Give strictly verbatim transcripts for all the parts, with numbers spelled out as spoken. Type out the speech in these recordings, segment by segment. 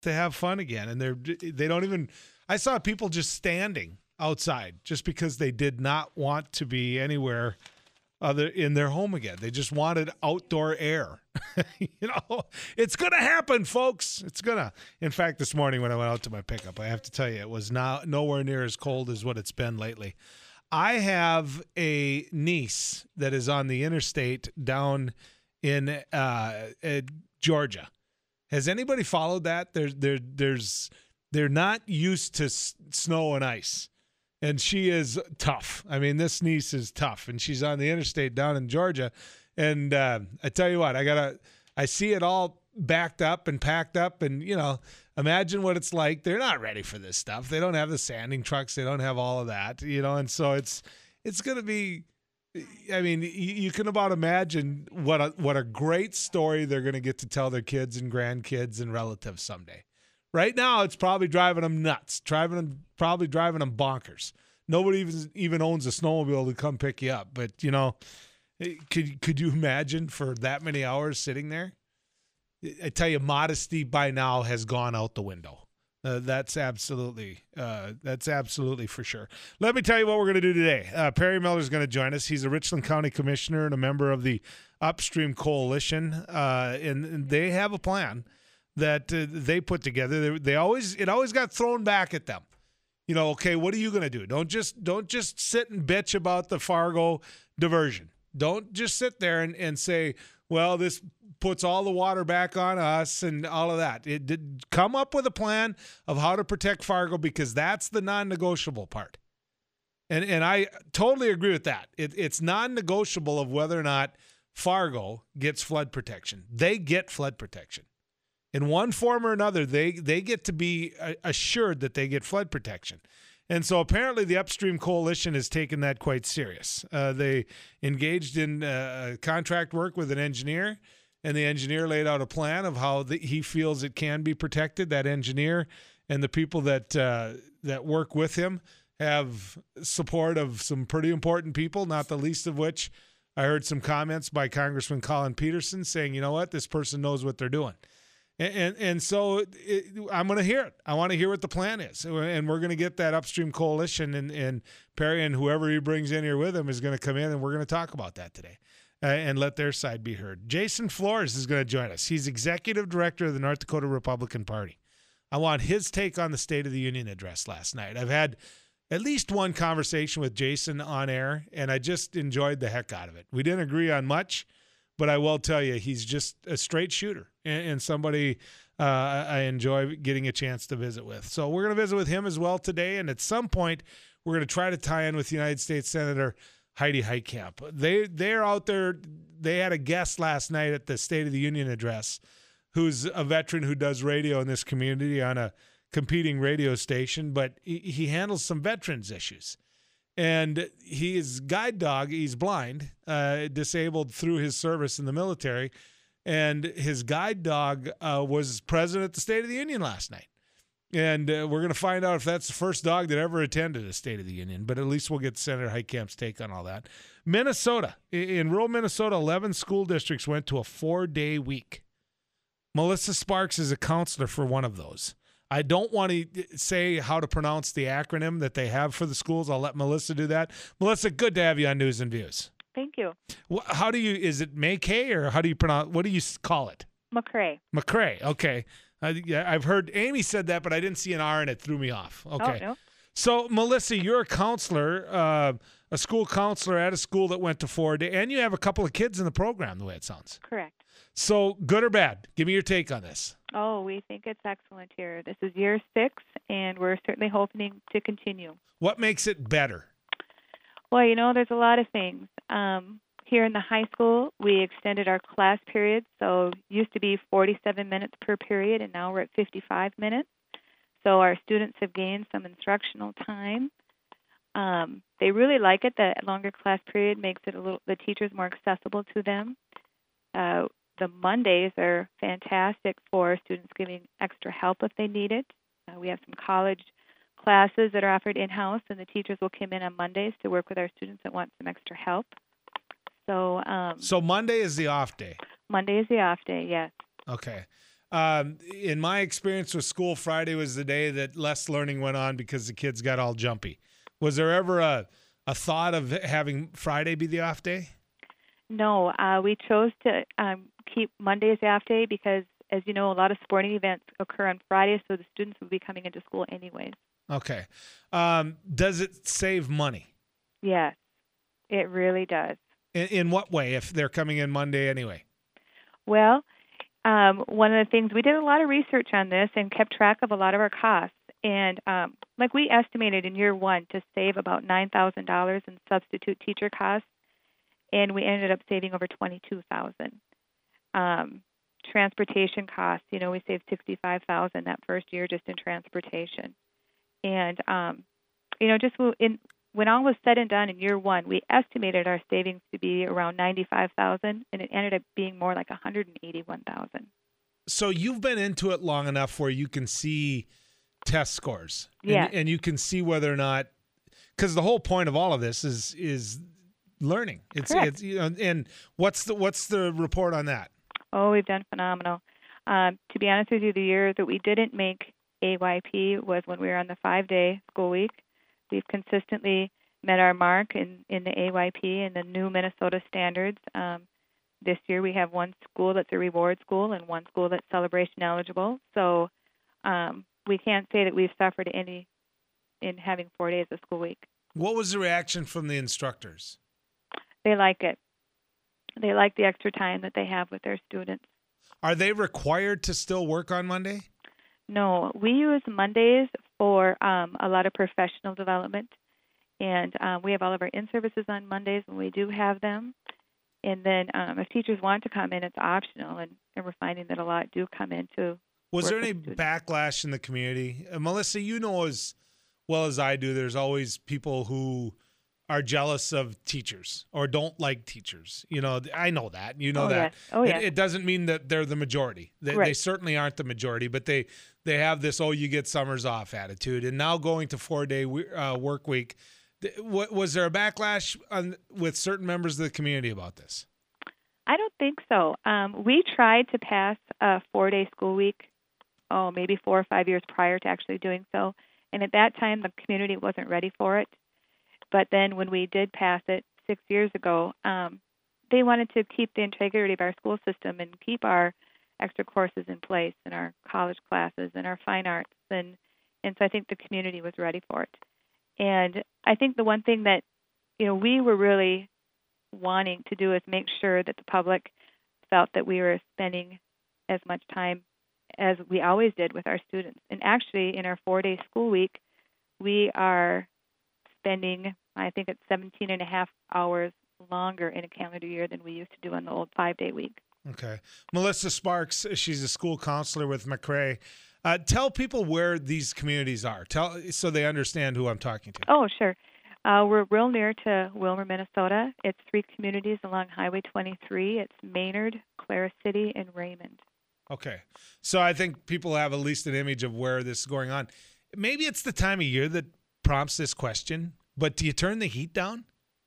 to have fun again. And they're they don't even – I saw people just standing outside just because they did not want to be anywhere other in their home again. They just wanted outdoor air. You know, it's going to happen, folks. It's going to. In fact, this morning when I went out to my pickup, I have to tell you, it was not, nowhere near as cold as what it's been lately. I have a niece that is on the interstate down in uh, uh, Georgia. Has anybody followed that? There's, there, there's, they're not used to s- snow and ice. And she is tough. I mean, this niece is tough, and she's on the interstate down in Georgia. And uh, I tell you what, I gotta, I see it all backed up and packed up, and you know, imagine what it's like. They're not ready for this stuff. They don't have the sanding trucks. They don't have all of that, you know. And so it's, it's gonna be. I mean, you, you can about imagine what a what a great story they're gonna get to tell their kids and grandkids and relatives someday. Right now, it's probably driving them nuts, driving them, probably driving them bonkers. Nobody even even owns a snowmobile to come pick you up. But you know, could could you imagine for that many hours sitting there? I tell you, modesty by now has gone out the window. Uh, that's absolutely uh, that's absolutely for sure. Let me tell you what we're going to do today. Uh, Perry Miller is going to join us. He's a Richland County Commissioner and a member of the Upstream Coalition, uh, and, and they have a plan that uh, they put together. They, they always it always got thrown back at them. You know, okay, what are you going to do? Don't just don't just sit and bitch about the Fargo diversion. Don't just sit there and, and say, well, this puts all the water back on us and all of that. It did come up with a plan of how to protect Fargo, because that's the non-negotiable part. And and I totally agree with that. It, it's non-negotiable of whether or not Fargo gets flood protection. They get flood protection. In one form or another, they, they get to be assured that they get flood protection. And so apparently the Upstream Coalition has taken that quite serious. Uh, they engaged in uh, contract work with an engineer, and the engineer laid out a plan of how the, he feels it can be protected. That engineer and the people that uh, that work with him have support of some pretty important people, not the least of which I heard some comments by Congressman Colin Peterson saying, you know what, this person knows what they're doing. And, and and so it, I'm going to hear it. I want to hear what the plan is. And we're going to get that Upstream Coalition, and, and Perry and whoever he brings in here with him is going to come in, and we're going to talk about that today uh, and let their side be heard. Jason Flores is going to join us. He's Executive Director of the North Dakota Republican Party. I want his take on the State of the Union address last night. I've had at least one conversation with Jason on air, and I just enjoyed the heck out of it. We didn't agree on much, but I will tell you, he's just a straight shooter and, and somebody uh, I enjoy getting a chance to visit with. So we're going to visit with him as well today, and at some point, we're going to try to tie in with United States Senator Heidi Heitkamp. They, they're out there. They had a guest last night at the State of the Union address who's a veteran who does radio in this community on a competing radio station, but he, he handles some veterans issues. And his guide dog, he's blind, uh, disabled through his service in the military, and his guide dog uh, was present at the State of the Union last night. And uh, we're going to find out if that's the first dog that ever attended a State of the Union, but at least we'll get Senator Heitkamp's take on all that. Minnesota. In rural Minnesota, eleven school districts went to a four-day week. Melissa Sparks is a counselor for one of those. I don't want to say how to pronounce the acronym that they have for the schools. I'll let Melissa do that. Melissa, good to have you on News and Views. Thank you. How do you, is it McCray or how do you pronounce, what do you call it? McCray. McCray, okay. I, I've heard Amy said that, but I didn't see an R and it threw me off. Okay. Oh, no. So, Melissa, you're a counselor, uh, a school counselor at a school that went to four day, and you have a couple of kids in the program, the way it sounds. Correct. So, good or bad? Give me your take on this. Oh, we think it's excellent here. This is year six, and we're certainly hoping to continue. What makes it better? Well, you know, there's a lot of things. Um, here in the high school, we extended our class periods. So it used to be forty-seven minutes per period, and now we're at fifty-five minutes. So our students have gained some instructional time. Um, they really like it. The longer class period makes it a little, the teachers more accessible to them. Uh, the Mondays are fantastic for students giving extra help if they need it. Uh, we have some college classes that are offered in-house, and the teachers will come in on Mondays to work with our students that want some extra help. So, um, so Monday is the off day. Monday is the off day, yes. Okay. Um, in my experience with school, Friday was the day that less learning went on because the kids got all jumpy. Was there ever a, a thought of having Friday be the off day? No, uh, we chose to um, keep Monday as half day because, as you know, a lot of sporting events occur on Friday, so the students will be coming into school anyways. Okay. Um, does it save money? Yes, it really does. In, in what way, if they're coming in Monday anyway? Well, um, one of the things, we did a lot of research on this and kept track of a lot of our costs. And um, like we estimated in year one to save about nine thousand dollars in substitute teacher costs, and we ended up saving over twenty-two thousand dollars. Um, transportation costs, you know, we saved sixty-five thousand dollars that first year just in transportation. And, um, you know, just in, when all was said and done in year one, we estimated our savings to be around ninety-five thousand dollars, and it ended up being more like one hundred eighty-one thousand dollars. So you've been into it long enough where you can see test scores. Yeah. And, and you can see whether or not, because the whole point of all of this is is learning. It's Correct. it's you know, and what's the what's the report on that? Oh, we've done phenomenal. Um, to be honest with you, the year that we didn't make A Y P was when we were on the five-day school week. We've consistently met our mark in, in the A Y P and the new Minnesota standards. Um, this year we have one school that's a reward school and one school that's celebration eligible. So um, we can't say that we've suffered any in having four days of school week. What was the reaction from the instructors? They like it. They like the extra time that they have with their students. Are they required to still work on Monday? No, we use Mondays for um, a lot of professional development, and um, we have all of our in-services on Mondays when we do have them. And then um, if teachers want to come in, it's optional, and, and we're finding that a lot do come in to Was work there with any students. backlash in the community? Uh, Melissa, you know as well as I do, there's always people who are jealous of teachers or don't like teachers. You know, I know that. You know Oh, that. yes. Oh, It- yes. It, doesn't mean that they're the majority. They, they Right. certainly aren't the majority, but they they have this, oh, you get summers off attitude. And now going to four-day uh, work week, th- wa- was there a backlash on, with certain members of the community about this? I don't think so. Um, we tried to pass a four-day school week, oh, maybe four or five years prior to actually doing so. And at that time, the community wasn't ready for it. But then when we did pass it six years ago, um, they wanted to keep the integrity of our school system and keep our extra courses in place and our college classes and our fine arts. And, and so I think the community was ready for it. And I think the one thing that, you know, we were really wanting to do is make sure that the public felt that we were spending as much time as we always did with our students. And actually, in our four-day school week, we are spending, I think it's seventeen and a half hours longer in a calendar year than we used to do on the old five-day week. Okay. Melissa Sparks, she's a school counselor with McRae. Uh, tell people where these communities are, tell so they understand who I'm talking to. Oh, sure. Uh, we're real near to Wilmer, Minnesota. It's three communities along Highway twenty-three. It's Maynard, Clara City, and Raymond. Okay. So I think people have at least an image of where this is going on. Maybe it's the time of year that prompts this question, but do you turn the heat down?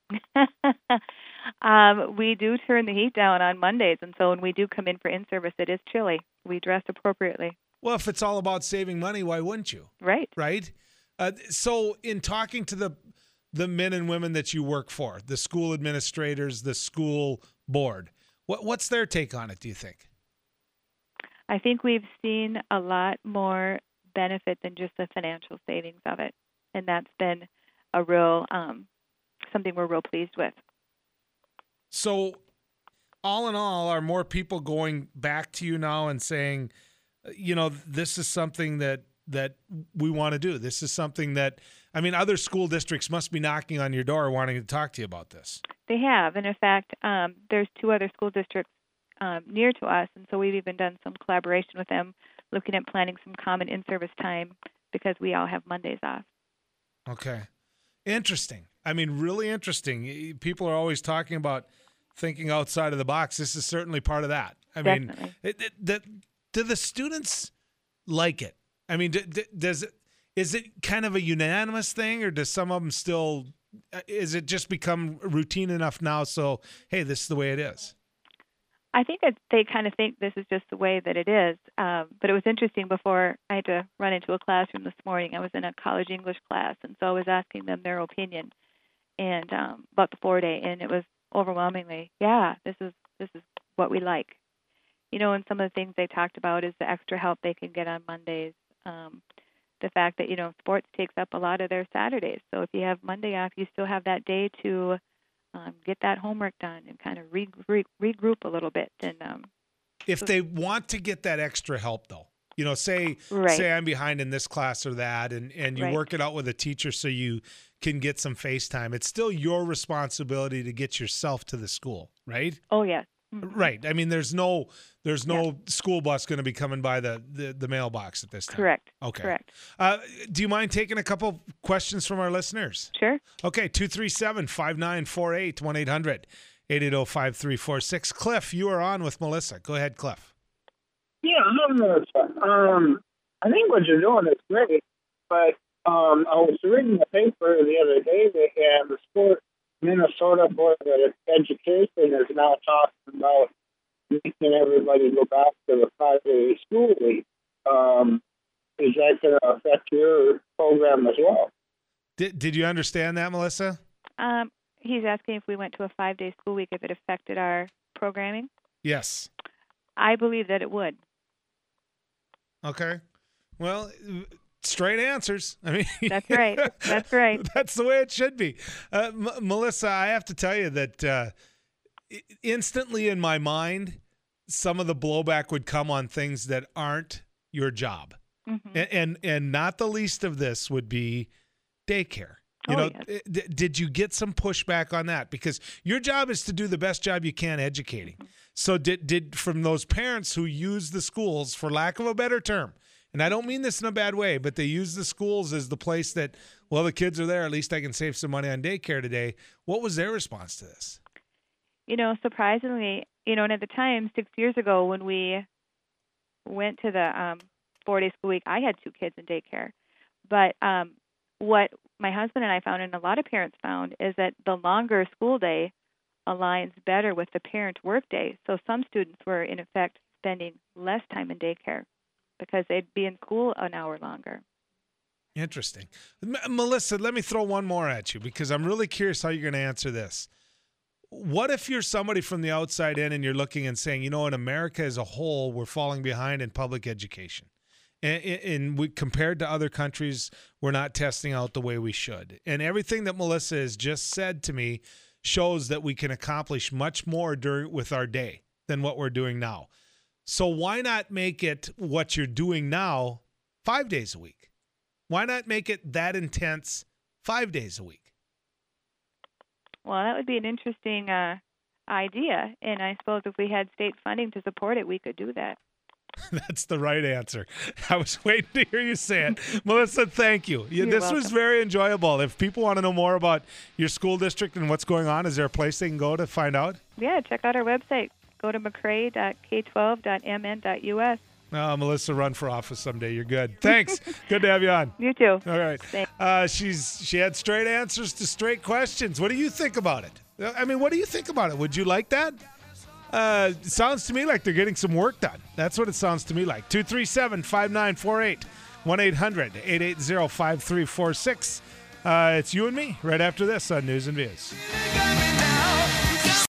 um, we do turn the heat down on Mondays, and so when we do come in for in-service, it is chilly. We dress appropriately. Well, if it's all about saving money, why wouldn't you? Right. Right? Uh, so in talking to the the men and women that you work for, the school administrators, the school board, what what's their take on it, do you think? I think we've seen a lot more benefit than just the financial savings of it, and that's been a real um, something we're real pleased with. So, all in all, are more people going back to you now and saying, you know, this is something that that we want to do. This is something that, I mean, other school districts must be knocking on your door wanting to talk to you about this. They have, and in fact, um, there's two other school districts um, near to us, and so we've even done some collaboration with them, looking at planning some common in-service time because we all have Mondays off. Okay. Interesting. I mean, really interesting. People are always talking about thinking outside of the box. This is certainly part of that. I Definitely. mean, it, it, that, do the students like it? I mean, do, do, does it, is it kind of a unanimous thing, or does some of them still, is it just become routine enough now? So, hey, this is the way it is. I think that they kind of think this is just the way that it is. Um, but it was interesting before I had to run into a classroom this morning. I was in a college English class, and so I was asking them their opinion and um, about the four day, and it was overwhelmingly, yeah, this is this is what we like. You know, and some of the things they talked about is the extra help they can get on Mondays. Um, the fact that, you know, sports takes up a lot of their Saturdays. So if you have Monday off, you still have that day to um, get that homework done and kind of re- re- regroup a little bit. And um, if they want to get that extra help, though, you know, say right. say I'm behind in this class or that, and, and you right. work it out with a teacher so you can get some FaceTime, it's still your responsibility to get yourself to the school, right? Oh, yes. Mm-hmm. Right. I mean, there's no there's no yeah. school bus going to be coming by the, the, the mailbox at this time. Correct. Okay. Correct. Uh, do you mind taking a couple questions from our listeners? Sure. Okay, two three seven, five nine four eight, one eight hundred, eight eight zero, five three four six. Cliff, you are on with Melissa. Go ahead, Cliff. Yeah, hi, Melissa. Um, I think what you're doing is great, but um, I was reading the paper the other day that uh, the sport Minnesota Board of Education is now talking about making everybody go back to the five-day school week. Um, is that going to affect your program as well? Did Did you understand that, Melissa? Um, he's asking if we went to a five-day school week, if it affected our programming. Yes. I believe that it would. Okay. Well, straight answers. I mean, that's right. That's right. That's the way it should be. Uh, M- Melissa, I have to tell you that uh, instantly in my mind, some of the blowback would come on things that aren't your job. Mm-hmm. And, and and not the least of this would be daycare. You oh, know, yes. d- did you get some pushback on that? Because your job is to do the best job you can educating. Mm-hmm. So did did from those parents who use the schools, for lack of a better term, and I don't mean this in a bad way, but they use the schools as the place that, well, the kids are there, at least I can save some money on daycare today. What was their response to this? You know, surprisingly, you know, and at the time, six years ago when we went to the um, four-day school week, I had two kids in daycare. But um, what my husband and I found, and a lot of parents found, is that the longer school day aligns better with the parent work day. So some students were, in effect, spending less time in daycare because they'd be in school an hour longer. Interesting. M- Melissa, let me throw one more at you because I'm really curious how you're going to answer this. What if you're somebody from the outside in and you're looking and saying, you know, in America as a whole, we're falling behind in public education. And, and we, compared to other countries, we're not testing out the way we should. And everything that Melissa has just said to me shows that we can accomplish much more during with our day than what we're doing now. So why not make it what you're doing now five days a week? Why not make it that intense five days a week? Well, that would be an interesting uh, idea. And I suppose if we had state funding to support it, we could do that. That's the right answer. I was waiting to hear you say it. Melissa, thank you. Yeah, You're this welcome. was very enjoyable. If people want to know more about your school district and what's going on, is there a place they can go to find out? Yeah, check out our website. Go to mccrae dot k twelve dot m n dot u s. Uh, Melissa, run for office someday. You're good. Thanks. Good to have you on. You too. All right. Uh, she's she had straight answers to straight questions. What do you think about it? I mean, what do you think about it? Would you like that? Uh, it sounds to me like they're getting some work done. That's what it sounds to me like. two three seven, five nine four eight, one eight hundred, eight eight zero, five three four six. Uh, it's you and me right after this on News and Views.